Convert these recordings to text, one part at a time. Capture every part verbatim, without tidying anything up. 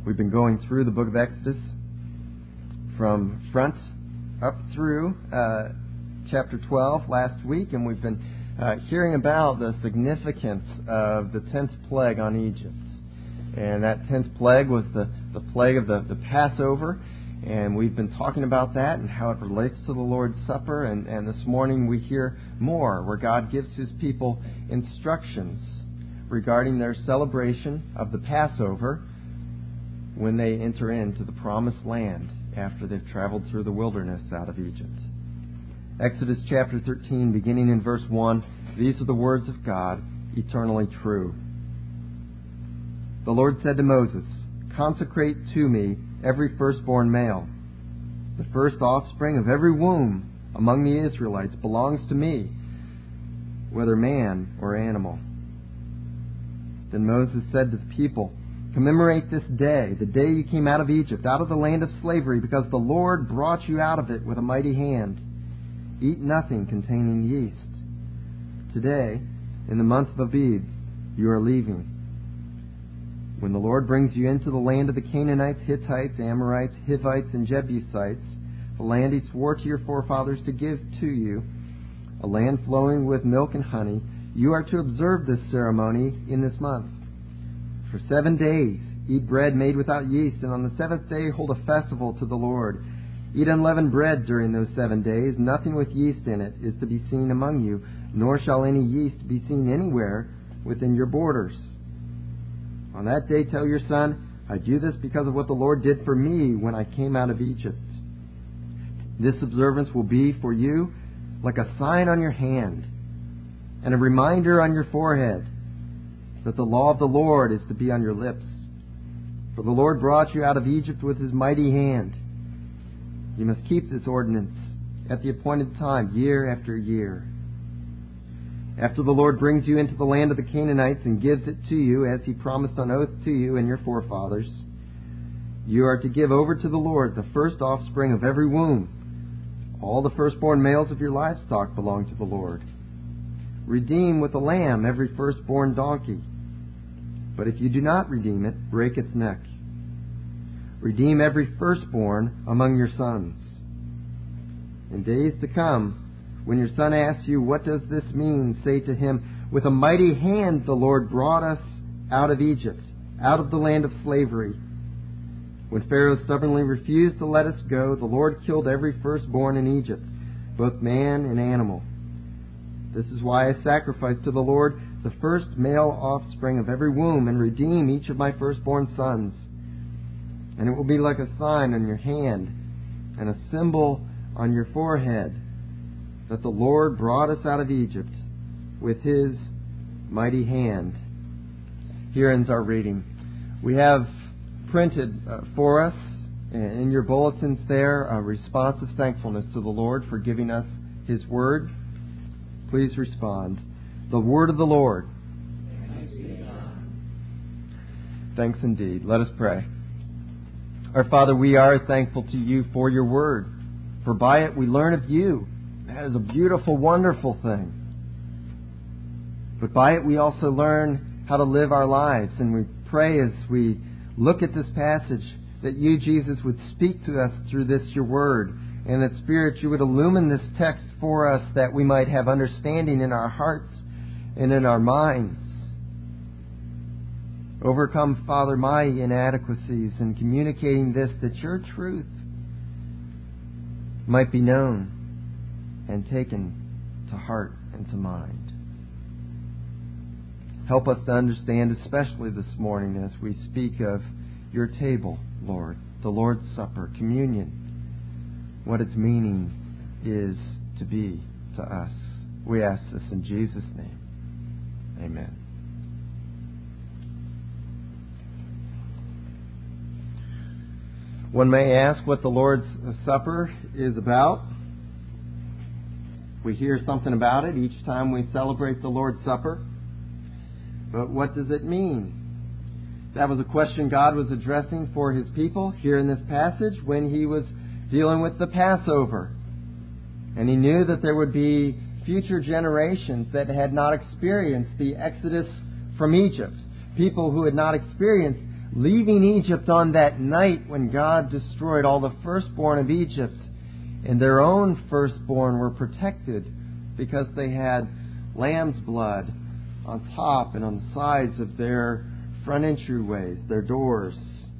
We've been going through the book of Exodus from front up through uh, chapter twelve last week, and we've been uh, hearing about the significance of the tenth plague on Egypt. And that tenth plague was the, the plague of the, the Passover, and we've been talking about that and how it relates to the Lord's Supper, and, and this morning we hear more where God gives His people instructions regarding their celebration of the Passover when they enter into the promised land after they've traveled through the wilderness out of Egypt. Exodus chapter thirteen, beginning in verse one, these are the words of God, eternally true. The Lord said to Moses, "Consecrate to me every firstborn male. The first offspring of every womb among the Israelites belongs to me, whether man or animal." Then Moses said to the people, "Commemorate this day, the day you came out of Egypt, out of the land of slavery, because the Lord brought you out of it with a mighty hand. Eat nothing containing yeast. Today, in the month of Abib, you are leaving. When the Lord brings you into the land of the Canaanites, Hittites, Amorites, Hivites, and Jebusites, the land He swore to your forefathers to give to you, a land flowing with milk and honey, you are to observe this ceremony in this month. For seven days eat bread made without yeast, and on the seventh day hold a festival to the Lord. Eat unleavened bread during those seven days. Nothing with yeast in it is to be seen among you, nor shall any yeast be seen anywhere within your borders. On that day tell your son, I do this because of what the Lord did for me when I came out of Egypt. This observance will be for you like a sign on your hand and a reminder on your forehead that the law of the Lord is to be on your lips. For the Lord brought you out of Egypt with His mighty hand. You must keep this ordinance at the appointed time, year after year. After the Lord brings you into the land of the Canaanites and gives it to you, as He promised on oath to you and your forefathers, you are to give over to the Lord the first offspring of every womb. All the firstborn males of your livestock belong to the Lord. Redeem with a lamb every firstborn donkey. But if you do not redeem it, break its neck. Redeem every firstborn among your sons. In days to come, when your son asks you, what does this mean? Say to him, with a mighty hand the Lord brought us out of Egypt, out of the land of slavery. When Pharaoh stubbornly refused to let us go, the Lord killed every firstborn in Egypt, both man and animal. This is why I sacrifice to the Lord the first male offspring of every womb and redeem each of my firstborn sons. And it will be like a sign on your hand and a symbol on your forehead that the Lord brought us out of Egypt with His mighty hand." Here ends our reading. We have printed uh, for us in your bulletins there a response of thankfulness to the Lord for giving us His Word. Please respond. The word of the Lord. Thanks indeed. Let us pray. Our Father, we are thankful to You for Your Word, for by it we learn of You. That is a beautiful, wonderful thing. But by it we also learn how to live our lives, and we pray as we look at this passage that You, Jesus, would speak to us through this Your Word, and that, Spirit, You would illumine this text for us that we might have understanding in our hearts and in our minds. Overcome, Father, my inadequacies in communicating this, that Your truth might be known and taken to heart and to mind. Help us to understand, especially this morning as we speak of Your table, Lord, the Lord's Supper, communion, what its meaning is to be to us. We ask this in Jesus' name. Amen. One may ask what the Lord's Supper is about. We hear something about it each time we celebrate the Lord's Supper. But what does it mean? That was a question God was addressing for His people here in this passage when He was dealing with the Passover. And He knew that there would be future generations that had not experienced the exodus from Egypt. People who had not experienced leaving Egypt on that night when God destroyed all the firstborn of Egypt, and their own firstborn were protected because they had lamb's blood on top and on the sides of their front entryways, their doors.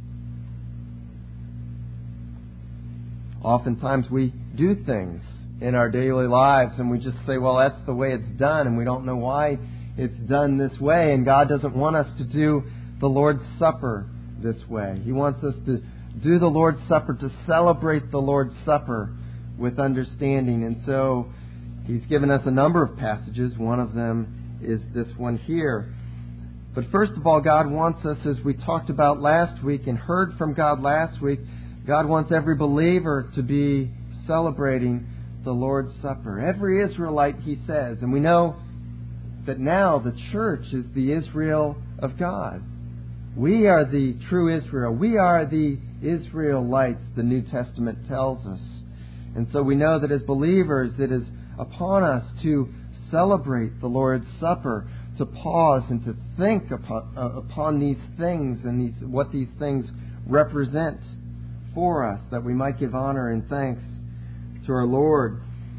Oftentimes we do things in our daily lives and we just say, well, that's the way it's done, and we don't know why it's done this way. And God doesn't want us to do the Lord's Supper this way. He wants us to do the Lord's Supper, to celebrate the Lord's Supper with understanding. And so He's given us a number of passages. One of them is this one here. But first of all, God wants us, as we talked about last week and heard from God last week, God wants every believer to be celebrating the Lord's Supper. Every Israelite, He says. And we know that now the church is the Israel of God. We are the true Israel. We are the Israelites, the New Testament tells us. And so we know that as believers, it is upon us to celebrate the Lord's Supper, to pause and to think upon, uh, upon these things and these, what these things represent for us, that we might give honor and thanks to our Lord.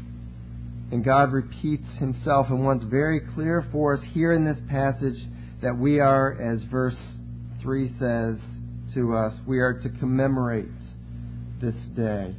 And God repeats Himself and wants very clear for us here in this passage that we are, as verse three says to us, we are to commemorate this day.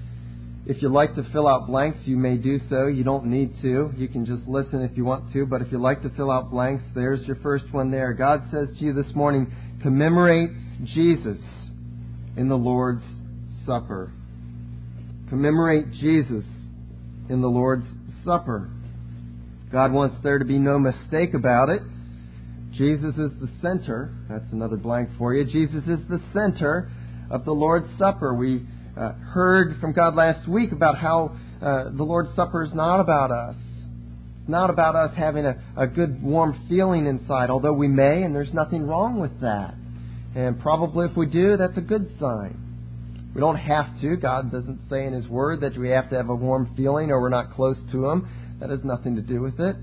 If you'd like to fill out blanks, you may do so. You don't need to. You can just listen if you want to. But if you'd like to fill out blanks, there's your first one there. God says to you this morning, commemorate Jesus in the Lord's Supper. Commemorate Jesus in the Lord's Supper. God wants there to be no mistake about it. Jesus is the center. That's another blank for you. Jesus is the center of the Lord's Supper. We uh, heard from God last week about how uh, the Lord's Supper is not about us. It's not about us having a, a good warm feeling inside, although we may, and there's nothing wrong with that. And probably if we do, that's a good sign. We don't have to. God doesn't say in His Word that we have to have a warm feeling or we're not close to Him. That has nothing to do with it.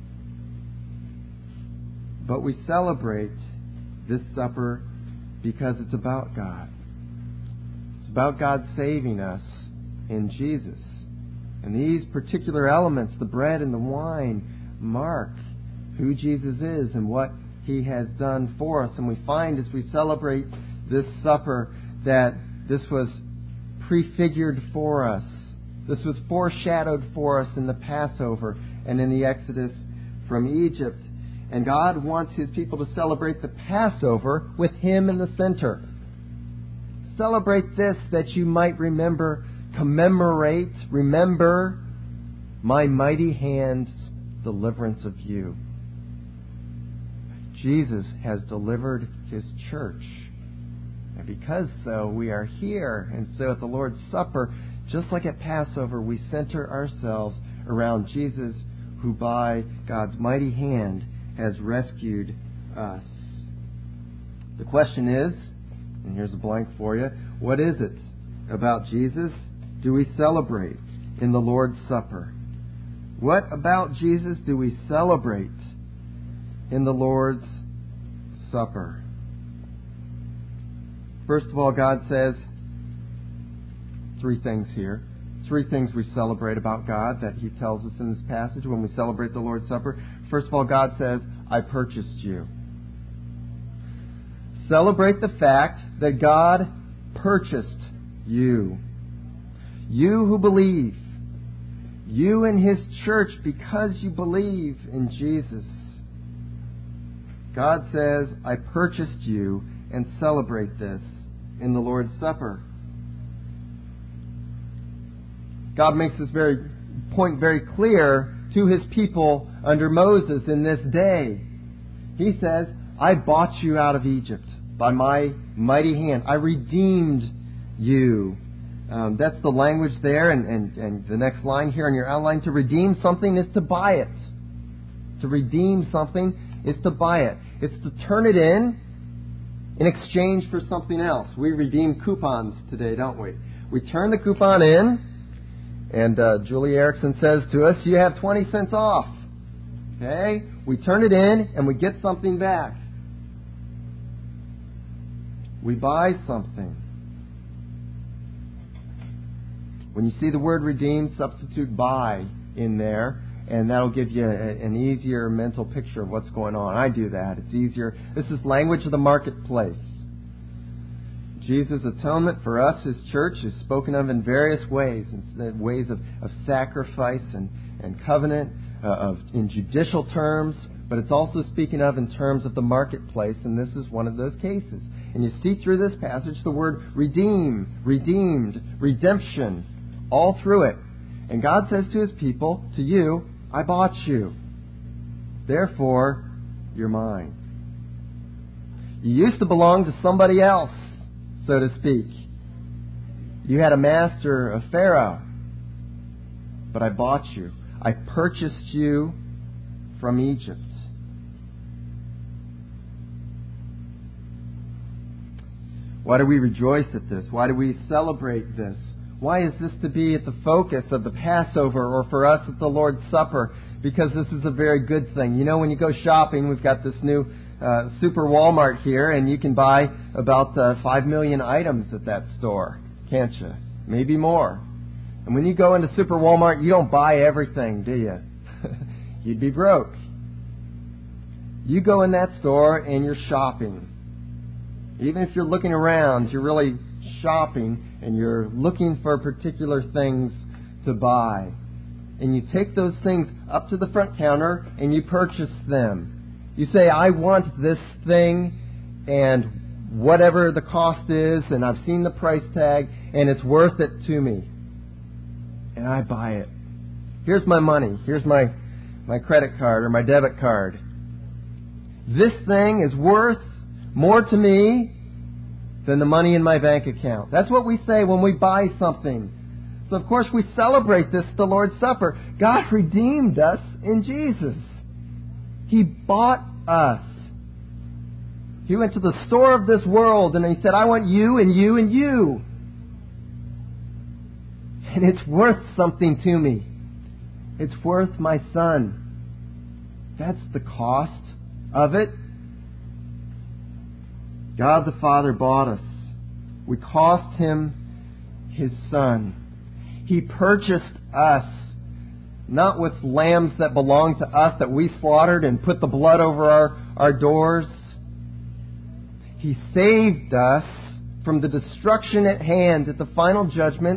But we celebrate this supper because it's about God. It's about God saving us in Jesus. And these particular elements, the bread and the wine, mark who Jesus is and what He has done for us. And we find as we celebrate this supper that this was prefigured for us. This was foreshadowed for us in the Passover and in the Exodus from Egypt. And God wants His people to celebrate the Passover with Him in the center. Celebrate this that you might remember, commemorate, remember my mighty hand's deliverance of you. Jesus has delivered His church. And because so, we are here. And so at the Lord's Supper, just like at Passover, we center ourselves around Jesus, who by God's mighty hand has rescued us. The question is, and here's a blank for you, what is it about Jesus do we celebrate in the Lord's Supper? What about Jesus do we celebrate in the Lord's Supper? First of all, God says three things here. Three things we celebrate about God that He tells us in this passage when we celebrate the Lord's Supper. First of all, God says, I purchased you. Celebrate the fact that God purchased you. You who believe. You in His church because you believe in Jesus. God says, I purchased you, and celebrate this in the Lord's Supper. God makes this very point very clear to His people under Moses in this day. He says, I bought you out of Egypt by my mighty hand. I redeemed you. Um, that's the language there. And, and, and the next line here in your outline, to redeem something is to buy it. To redeem something is to buy it. It's to turn it in in exchange for something else. We redeem coupons today, don't we? We turn the coupon in, and uh, Julie Erickson says to us, you have twenty cents off. Okay? We turn it in, and we get something back. we buy something. When you see the word redeem, substitute buy in there, and that'll give you a, an easier mental picture of what's going on. I do that. It's easier. This is language of the marketplace. Jesus' atonement for us, His church, is spoken of in various ways, in ways of, of sacrifice and, and covenant, uh, of in judicial terms, but it's also speaking of in terms of the marketplace, and this is one of those cases. And you see through this passage the word redeem, redeemed, redemption, all through it. And God says to His people, to you, I bought you. Therefore, you're mine. You used to belong to somebody else, so to speak. You had a master, a Pharaoh. But I bought you. I purchased you from Egypt. Why do we rejoice at this? Why do we celebrate this? Why is this to be at the focus of the Passover or for us at the Lord's Supper? Because this is a very good thing. You know, when you go shopping, we've got this new uh, Super Walmart here, and you can buy about uh, five million items at that store, can't you? Maybe more. And when you go into Super Walmart, you don't buy everything, do you? You'd be broke. You go in that store and you're shopping. Even if you're looking around, you're really shopping and you're looking for particular things to buy. And you take those things up to the front counter and you purchase them. You say, I want this thing, and whatever the cost is, and I've seen the price tag, and it's worth it to me. And I buy it. Here's my money. Here's my, my credit card or my debit card. This thing is worth more to me than the money in my bank account. That's what we say when we buy something. So, of course, we celebrate this at the Lord's Supper. God redeemed us in Jesus. He bought us. He went to the store of this world and He said, I want you and you and you. And it's worth something to me. It's worth my son. That's the cost of it. God the Father bought us. We cost Him His Son. He purchased us, not with lambs that belonged to us that we slaughtered and put the blood over our, our doors. He saved us from the destruction at hand at the final judgment.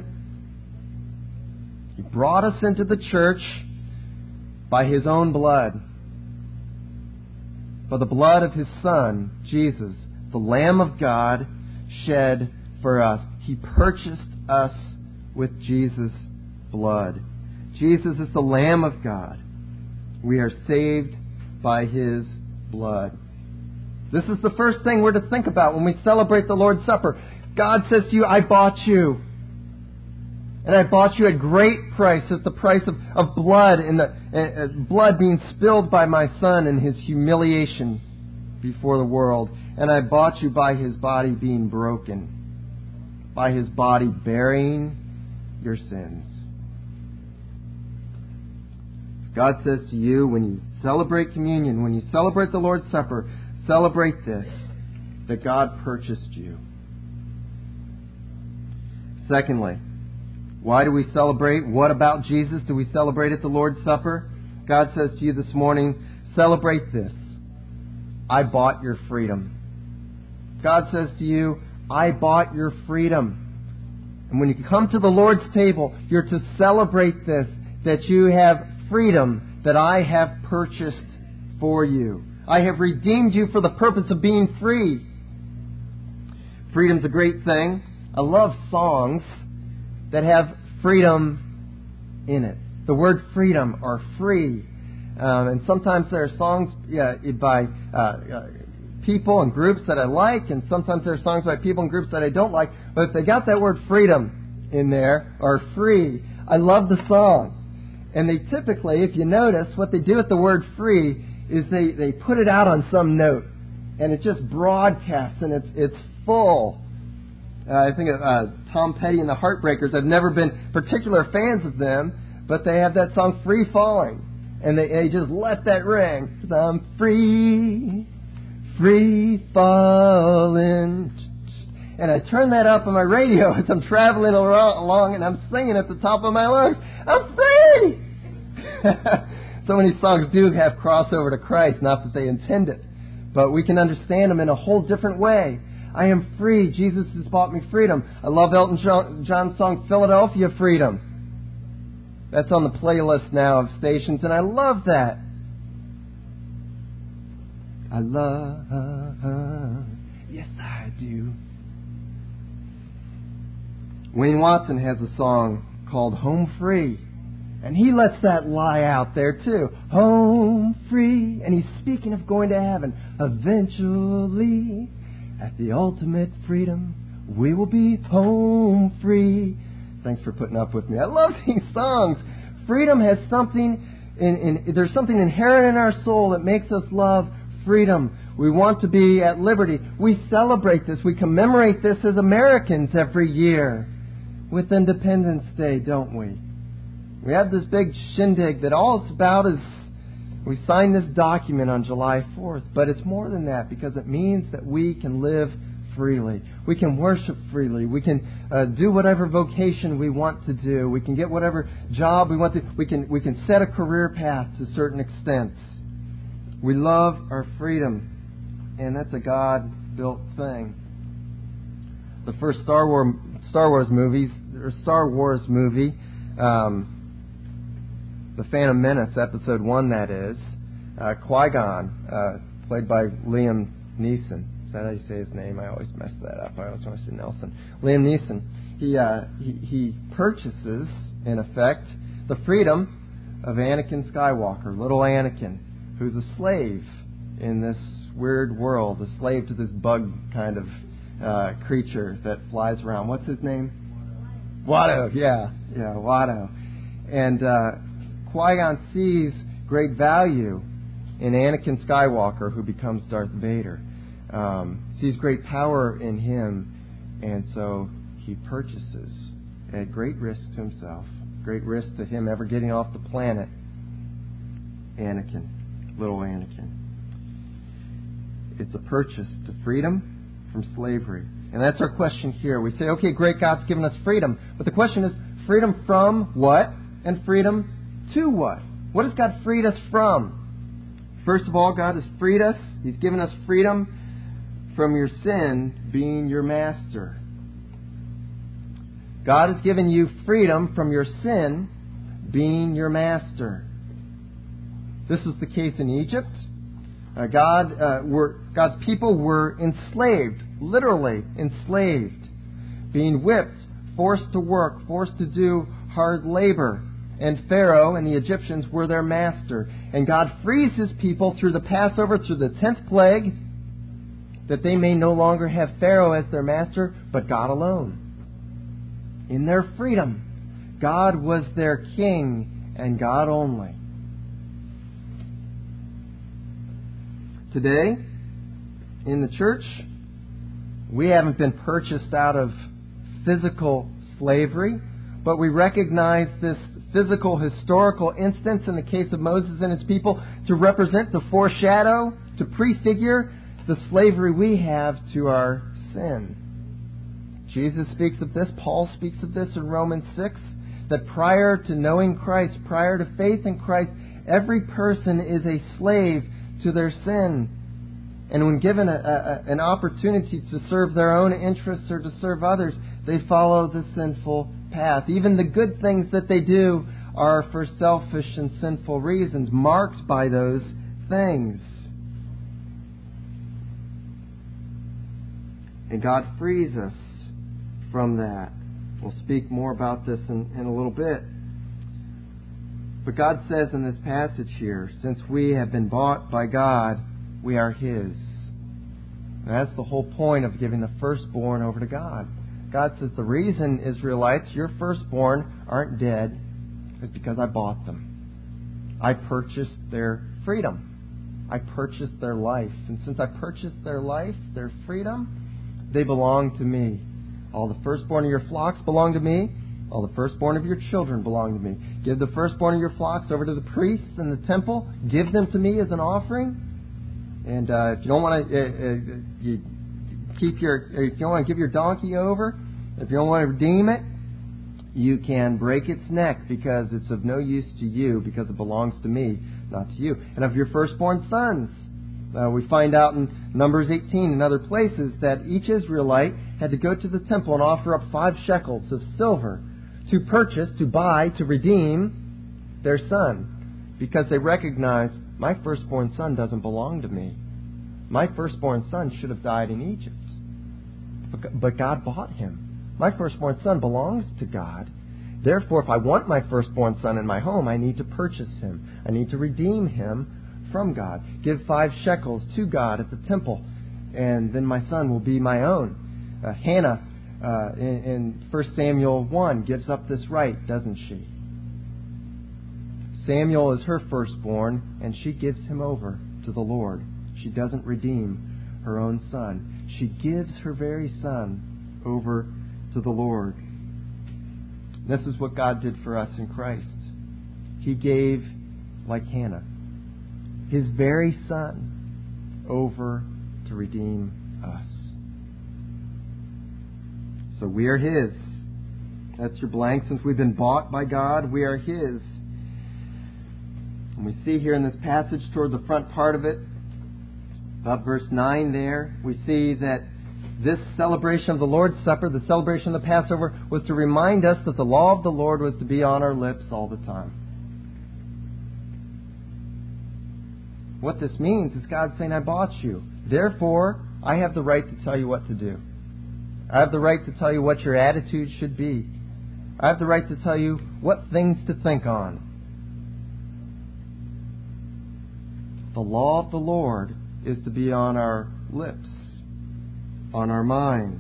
He brought us into the church by His own blood. By the blood of His Son, Jesus, the Lamb of God, shed for us. He purchased us with Jesus' blood. Jesus is the Lamb of God. We are saved by His blood. This is the first thing we're to think about when we celebrate the Lord's Supper. God says to you, I bought you. And I bought you at great price, at the price of, of blood, and the uh, blood being spilled by my Son in His humiliation before the world. And I bought you by His body being broken, by His body bearing your sins. God says to you, when you celebrate communion, when you celebrate the Lord's Supper, celebrate this, that God purchased you. Secondly, why do we celebrate? What about Jesus do we celebrate at the Lord's Supper? God says to you this morning, celebrate this. I bought your freedom. God says to you, I bought your freedom. And when you come to the Lord's table, you're to celebrate this, that you have freedom that I have purchased for you. I have redeemed you for the purpose of being free. Freedom's a great thing. I love songs that have freedom in it. The word freedom or free. Um, and sometimes there are songs yeah, by uh, uh, people and groups that I like, and sometimes there are songs by people and groups that I don't like. But if they got that word freedom in there, or free, I love the song. And they typically, if you notice, what they do with the word free is they, they put it out on some note. And it just broadcasts, and it's it's full. Uh, I think of uh, Tom Petty and the Heartbreakers. I've never been particular fans of them, but they have that song, Free Falling. And they, they just let that ring. 'Cause I'm free, free falling. and I turn that up on my radio as I'm traveling along and I'm singing at the top of my lungs, I'm free! So many songs do have crossover to Christ, not that they intend it, but we can understand them in a whole different way. I am free. Jesus has bought me freedom. I love Elton John's song, Philadelphia Freedom. That's on the playlist now of stations, and I love that. I love, yes I do. Wayne Watson has a song called Home Free, and he lets that lie out there too. Home free, and he's speaking of going to heaven. Eventually, at the ultimate freedom, we will be home free. Thanks for putting up with me. I love these songs. Freedom has something, in, in, there's something inherent in our soul that makes us love freedom. We want to be at liberty. We celebrate this. We commemorate this as Americans every year with Independence Day, don't we? We have this big shindig that all it's about is we sign this document on July fourth. But it's more than that, because it means that we can live freely. We can worship freely. We can uh, do whatever vocation we want to do. We can get whatever job we want to. We can we can set a career path to certain extents. We love our freedom, and that's a God-built thing. The first Star Wars Star Wars movies, or Star Wars movie, um, The Phantom Menace, Episode One, that is, uh, Qui-Gon, uh, played by Liam Neeson. Is that how you say his name? I always mess that up. I always want to say Nelson. Liam Neeson. He uh, he, he purchases, in effect, the freedom of Anakin Skywalker, little Anakin, who's a slave in this weird world, a slave to this bug kind of uh, creature that flies around. What's his name? Watto. Yeah, yeah, Watto. And uh, Qui-Gon sees great value in Anakin Skywalker, who becomes Darth Vader. Um, sees great power in him, and so he purchases at great risk to himself, great risk to him ever getting off the planet, Anakin, little Anakin. It's a purchase to freedom from slavery. And that's our question here. We say, okay, great, God's given us freedom. But the question is, freedom from what? And freedom to what? What has God freed us from? First of all, God has freed us. He's given us freedom from your sin being your master. God has given you freedom from your sin being your master. This was the case in Egypt. Uh, God, uh, were, God's people were enslaved, literally enslaved, being whipped, forced to work, forced to do hard labor. And Pharaoh and the Egyptians were their master. And God frees His people through the Passover, through the tenth plague, that they may no longer have Pharaoh as their master, but God alone. In their freedom, God was their king and God only. Today, in the church, we haven't been purchased out of physical slavery, but we recognize this physical historical instance in the case of Moses and his people to represent, to foreshadow, to prefigure the slavery we have to our sin. Jesus speaks of this, Paul speaks of this in Romans six, that prior to knowing Christ, prior to faith in Christ, every person is a slave to their sin. And when given a, a, an opportunity to serve their own interests or to serve others, they follow the sinful path. Even the good things that they do are for selfish and sinful reasons, marked by those things. And God frees us from that. We'll speak more about this in, in a little bit. But God says in this passage here, since we have been bought by God, we are His. And that's the whole point of giving the firstborn over to God. God says the reason, Israelites, your firstborn aren't dead is because I bought them. I purchased their freedom. I purchased their life. And since I purchased their life, their freedom, they belong to me. All the firstborn of your flocks belong to me. All the firstborn of your children belong to me. Give the firstborn of your flocks over to the priests in the temple. Give them to me as an offering. And uh, if you don't want to, uh, uh, you keep your, if you don't want to give your donkey over, if you don't want to redeem it, you can break its neck because it's of no use to you because it belongs to me, not to you. And of your firstborn sons, uh, we find out in Numbers eighteen and other places that each Israelite had to go to the temple and offer up five shekels of silver to purchase, to buy, to redeem their son, because they recognized, my firstborn son doesn't belong to me. My firstborn son should have died in Egypt, but God bought him. My firstborn son belongs to God. Therefore, if I want my firstborn son in my home, I need to purchase him. I need to redeem him from God. Give five shekels to God at the temple, and then my son will be my own. Uh, Hannah, uh, in, in First Samuel one, gives up this right, doesn't she? Samuel is her firstborn, and she gives him over to the Lord. She doesn't redeem her own son. She gives her very son over to the Lord. This is what God did for us in Christ. He gave, like Hannah, His very son over to redeem us. So we are His. That's your blank. Since we've been bought by God, we are His. And we see here in this passage toward the front part of it, about verse nine there, we see that this celebration of the Lord's Supper, the celebration of the Passover, was to remind us that the law of the Lord was to be on our lips all the time. What this means is God saying, I bought you. Therefore, I have the right to tell you what to do. I have the right to tell you what your attitude should be. I have the right to tell you what things to think on. The law of the Lord is to be on our lips, on our minds.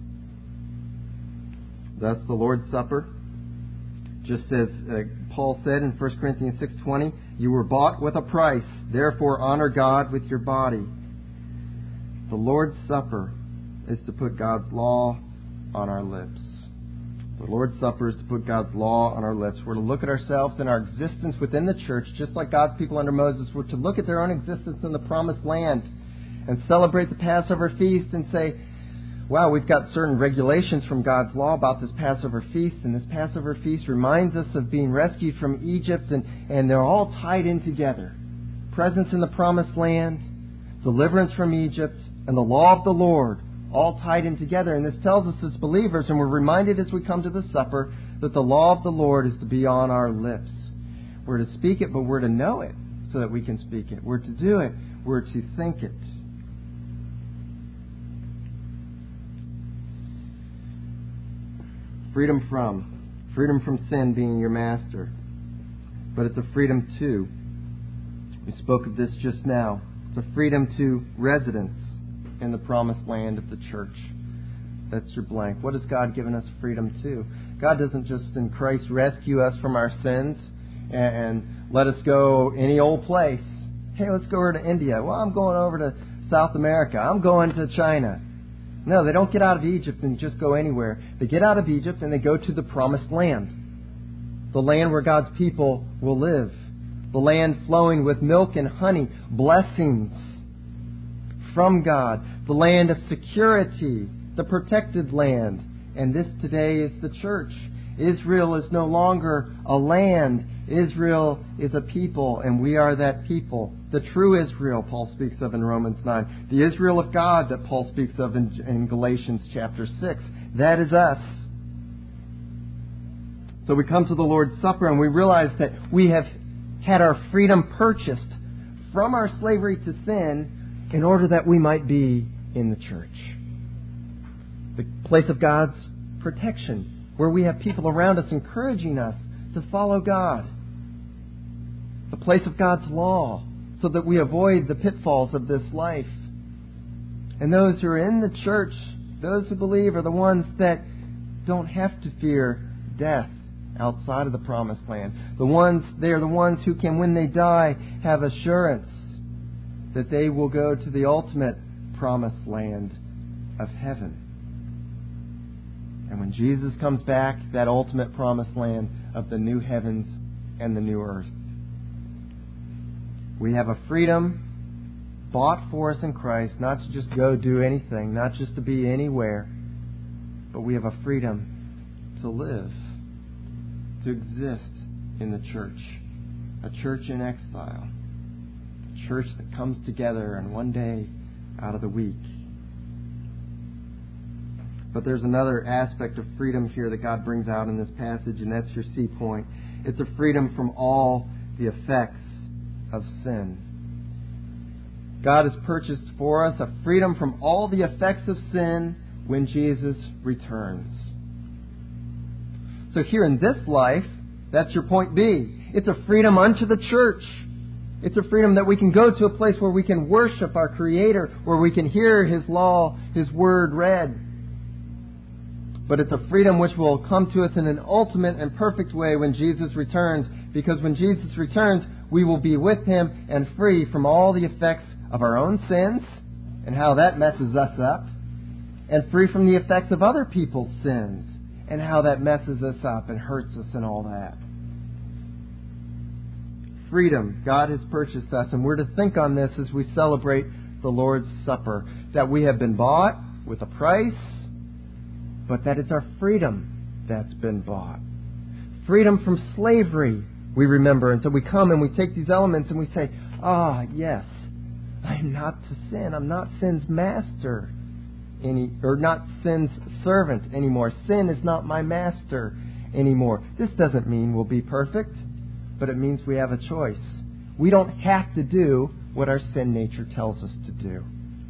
Thus the Lord's Supper, just as uh, Paul said in First Corinthians six twenty, you were bought with a price, therefore honor God with your body. The Lord's Supper is to put God's law on our lips. The Lord's Supper is to put God's law on our lips. We're to look at ourselves and our existence within the church, just like God's people under Moses were to look at their own existence in the Promised Land and celebrate the Passover feast and say, wow, we've got certain regulations from God's law about this Passover feast, and this Passover feast reminds us of being rescued from Egypt, and, and they're all tied in together. Presence in the Promised Land, deliverance from Egypt, and the law of the Lord, all tied in together. And this tells us as believers, and we're reminded as we come to the supper, that the law of the Lord is to be on our lips. We're to speak it, but we're to know it so that we can speak it. We're to do it. We're to think it. Freedom from. Freedom from sin being your master. But it's a freedom to. We spoke of this just now. It's a freedom to residence in the promised land of the church. That's your blank. What has God given us freedom to? God doesn't just in Christ rescue us from our sins and, and let us go any old place. Hey, let's go over to India. Well, I'm going over to South America. I'm going to China. No, they don't get out of Egypt and just go anywhere. They get out of Egypt and they go to the promised land. The land where God's people will live. The land flowing with milk and honey, blessings from God. The land of security, the protected land. And this today is the church. Israel is no longer a land. Israel is a people, and we are that people. The true Israel, Paul speaks of in Romans nine. The Israel of God that Paul speaks of in, in Galatians chapter six. That is us. So we come to the Lord's Supper and we realize that we have had our freedom purchased from our slavery to sin in order that we might be in the church. The place of God's protection, where we have people around us encouraging us to follow God. The place of God's law, so that we avoid the pitfalls of this life. And those who are in the church, those who believe, are the ones that don't have to fear death outside of the promised land. The ones, they are the ones who can, when they die, have assurance that they will go to the ultimate promised land of heaven. And when Jesus comes back, that ultimate promised land of the new heavens and the new earth. We have a freedom bought for us in Christ, not to just go do anything, not just to be anywhere, but we have a freedom to live, to exist in the church, a church in exile, a church that comes together on one day out of the week. But there's another aspect of freedom here that God brings out in this passage, and that's your C point. It's a freedom from all the effects of sin. God has purchased for us a freedom from all the effects of sin when Jesus returns. So here in this life, that's your point B. It's a freedom unto the church. It's a freedom that we can go to a place where we can worship our Creator, where we can hear His law, His Word read. But it's a freedom which will come to us in an ultimate and perfect way when Jesus returns. Because when Jesus returns, we will be with Him and free from all the effects of our own sins and how that messes us up. And free from the effects of other people's sins and how that messes us up and hurts us and all that. Freedom. God has purchased us, and we're to think on this as we celebrate the Lord's Supper. That we have been bought with a price, but that it's our freedom that's been bought. Freedom from slavery, we remember. And so we come and we take these elements and we say, ah, yes, I'm not to sin. I'm not sin's master. Any, or not sin's servant anymore. Sin is not my master anymore. This doesn't mean we'll be perfect, but it means we have a choice. We don't have to do what our sin nature tells us to do.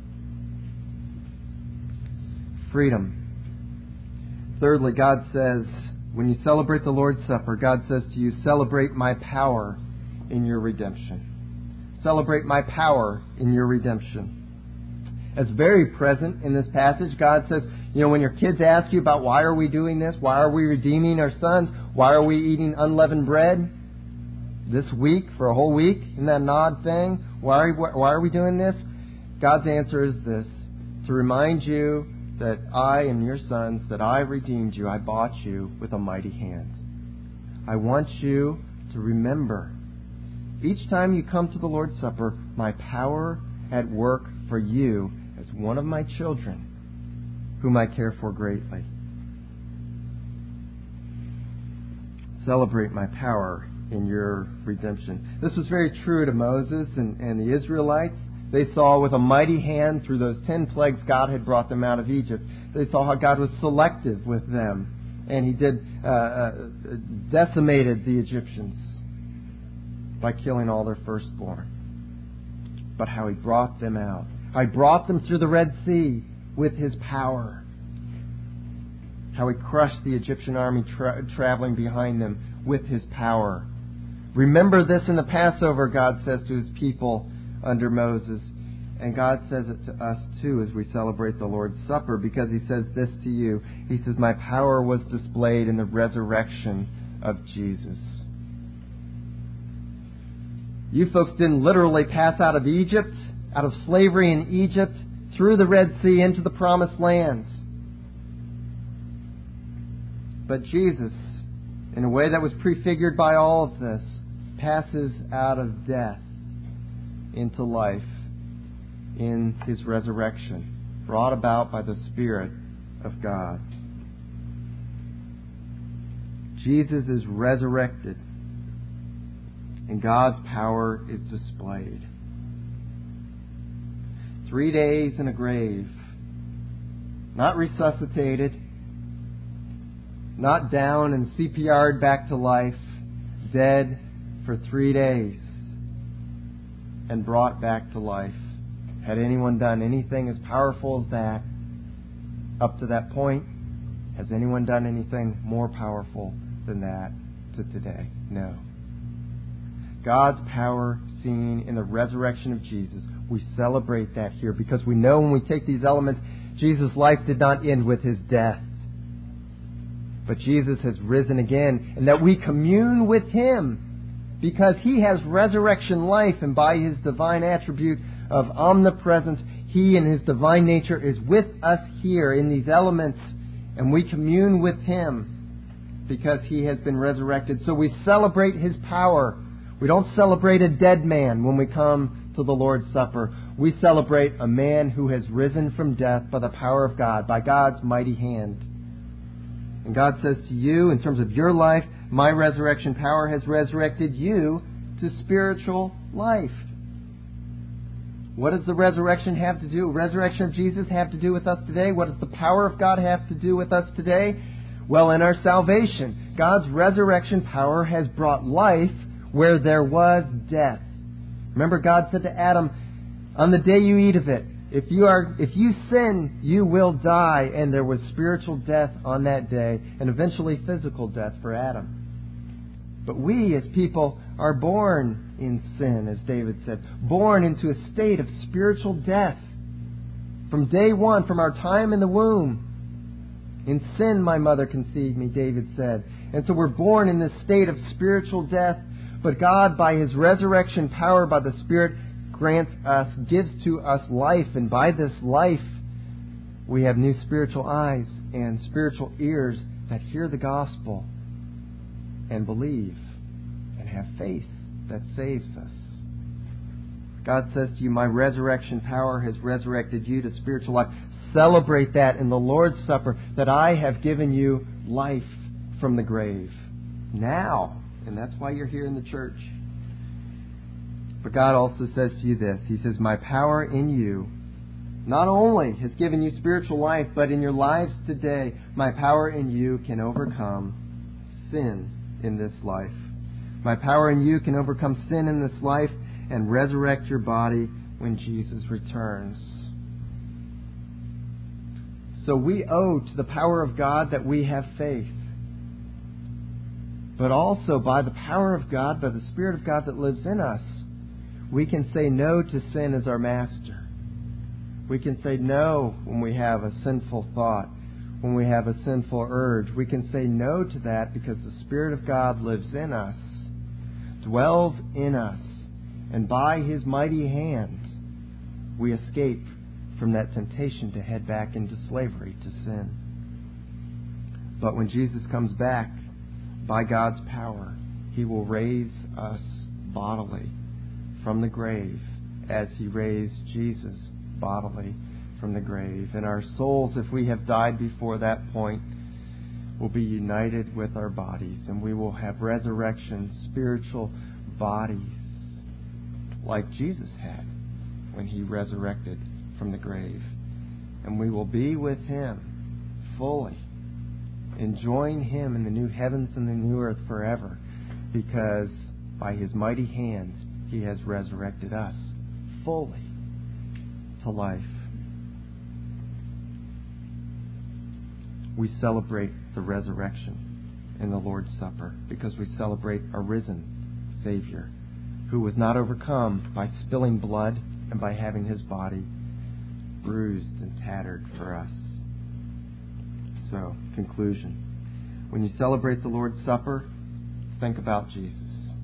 Freedom. Thirdly, God says, when you celebrate the Lord's Supper, God says to you, celebrate my power in your redemption. Celebrate my power in your redemption. It's very present in this passage. God says, you know, when your kids ask you about why are we doing this? Why are we redeeming our sons? Why are we eating unleavened bread this week for a whole week? Isn't that an odd thing? Why are, why are we doing this? God's answer is this: to remind you that I am your sons, that I redeemed you, I bought you with a mighty hand. I want you to remember, each time you come to the Lord's Supper, my power at work for you as one of my children, whom I care for greatly. Celebrate my power in your redemption. This was very true to Moses and, and the Israelites. They saw with a mighty hand through those ten plagues God had brought them out of Egypt. They saw how God was selective with them. And He did uh, uh, decimated the Egyptians by killing all their firstborn. But how He brought them out. How He brought them through the Red Sea with His power. How He crushed the Egyptian army tra- traveling behind them with His power. Remember this in the Passover, God says to His people under Moses. And God says it to us too as we celebrate the Lord's Supper, because He says this to you. He says, my power was displayed in the resurrection of Jesus. You folks didn't literally pass out of Egypt, out of slavery in Egypt, through the Red Sea into the Promised Land. But Jesus, in a way that was prefigured by all of this, passes out of death into life in His resurrection, brought about by the Spirit of God. Jesus is resurrected, and God's power is displayed. Three days in a grave, not resuscitated, not down and C P R'd back to life, dead for three days and brought back to life. Had anyone done anything as powerful as that up to that point? Has anyone done anything more powerful than that to today? No. God's power seen in the resurrection of Jesus. We celebrate that here because we know when we take these elements, Jesus' life did not end with His death. But Jesus has risen again, and that we commune with Him because He has resurrection life, and by His divine attribute of omnipresence, He in His divine nature is with us here in these elements, and we commune with Him because He has been resurrected. So we celebrate His power. We don't celebrate a dead man when we come to the Lord's Supper. We celebrate a man who has risen from death by the power of God, by God's mighty hand. And God says to you, in terms of your life, my resurrection power has resurrected you to spiritual life. What does the resurrection have to do? Resurrection of Jesus have to do with us today? What does the power of God have to do with us today? Well, in our salvation, God's resurrection power has brought life where there was death. Remember, God said to Adam, on the day you eat of it, if you are, if you sin, you will die. And there was spiritual death on that day, and eventually physical death for Adam. But we as people are born in sin, as David said, born into a state of spiritual death. From day one, from our time in the womb. In sin my mother conceived me, David said. And so we're born in this state of spiritual death. But God, by His resurrection power, by the Spirit, grants us, gives to us life. And by this life, we have new spiritual eyes and spiritual ears that hear the gospel and believe and have faith that saves us. God says to you, my resurrection power has resurrected you to spiritual life. Celebrate that in the Lord's Supper, that I have given you life from the grave. Now. And that's why you're here in the church. But God also says to you this. He says, my power in you not only has given you spiritual life, but in your lives today, my power in you can overcome sin in this life. My power in you can overcome sin in this life and resurrect your body when Jesus returns. So we owe to the power of God that we have faith. But also by the power of God, by the Spirit of God that lives in us, we can say no to sin as our master. We can say no when we have a sinful thought, when we have a sinful urge. We can say no to that because the Spirit of God lives in us, dwells in us, and by His mighty hand we escape from that temptation to head back into slavery to sin. But when Jesus comes back, by God's power, He will raise us bodily from the grave as He raised Jesus bodily from the grave. And our souls, if we have died before that point, will be united with our bodies, and we will have resurrection, spiritual bodies like Jesus had when He resurrected from the grave. And we will be with Him fully, enjoying Him in the new heavens and the new earth forever, because by His mighty hand He has resurrected us fully to life. We celebrate the resurrection in the Lord's Supper because we celebrate a risen Savior who was not overcome by spilling blood and by having His body bruised and tattered for us. So, conclusion. When you celebrate the Lord's Supper, think about Jesus.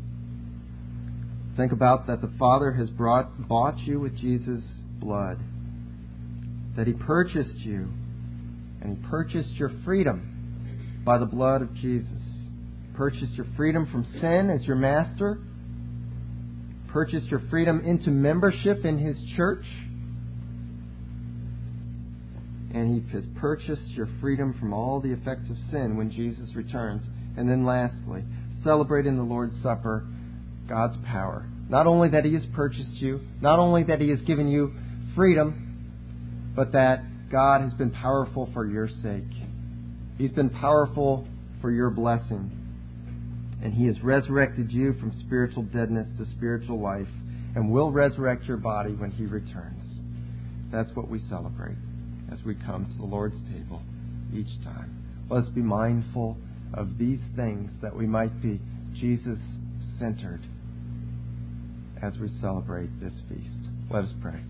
Think about that the Father has brought, bought you with Jesus' blood. That He purchased you, and He purchased your freedom by the blood of Jesus. Purchased your freedom from sin as your master. Purchased your freedom into membership in His church. And He has purchased your freedom from all the effects of sin when Jesus returns. And then lastly, celebrate in the Lord's Supper God's power. Not only that He has purchased you, not only that He has given you freedom, but that God has been powerful for your sake. He's been powerful for your blessing. And He has resurrected you from spiritual deadness to spiritual life, and will resurrect your body when He returns. That's what we celebrate as we come to the Lord's table each time. Let us be mindful of these things, that we might be Jesus-centered as we celebrate this feast. Let us pray.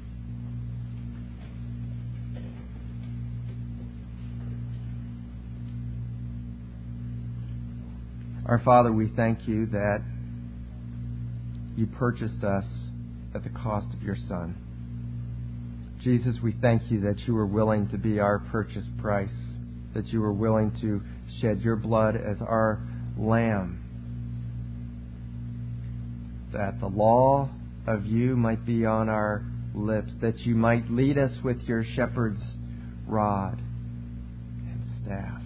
Our Father, we thank You that You purchased us at the cost of Your Son. Jesus, we thank You that You were willing to be our purchase price, that You were willing to shed Your blood as our lamb, that the law of You might be on our lips, that you might lead us with your shepherd's rod and staff.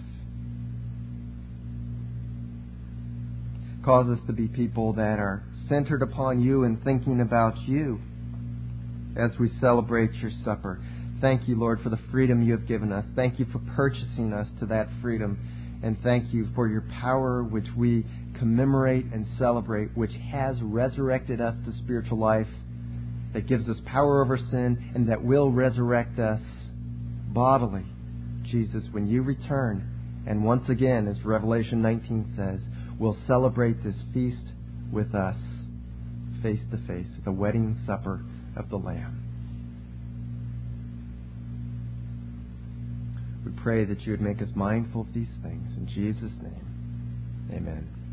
Cause us to be people that are centered upon you and thinking about you as we celebrate your supper. Thank you, Lord, for the freedom you have given us. Thank you for purchasing us to that freedom. And thank you for your power, which we commemorate and celebrate, which has resurrected us to spiritual life, that gives us power over sin, and that will resurrect us bodily, Jesus, when you return. And once again, as Revelation nineteen says, we'll celebrate this feast with us, face to face, the wedding supper of the Lamb. We pray that you would make us mindful of these things. In Jesus' name, amen.